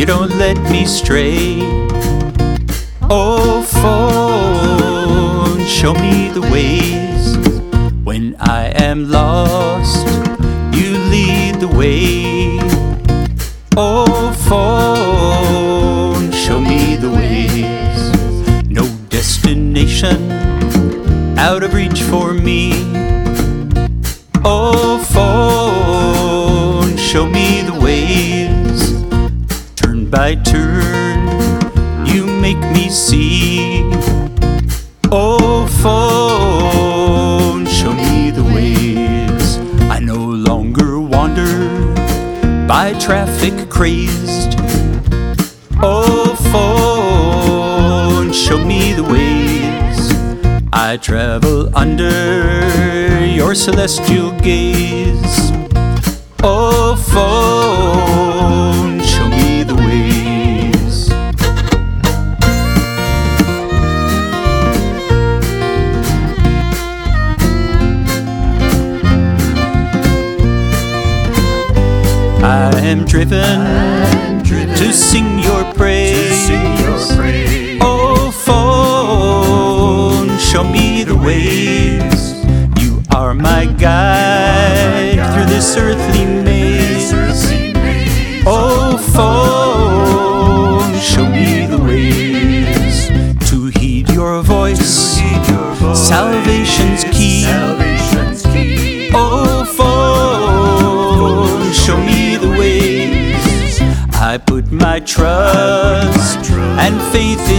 don't let me stray. Oh, phone, show me the ways. When I am lost, you lead the way. Oh, phone, show me the ways. No destination out of reach for me. Oh, phone, show me the ways. Turn by turn, you make me see. Oh, phone, show me the ways. I no longer wander by traffic crazed. Oh, phone, show me the ways. I travel under your celestial gaze. Oh, phone, show me the ways. I am driven to sing your praise. Oh, phone, show me the ways. You are my guide through this earthly maze. Oh, phone, show me the ways. To heed your voice, salvation's key. Oh, phone, show me the ways. I put my trust and faith in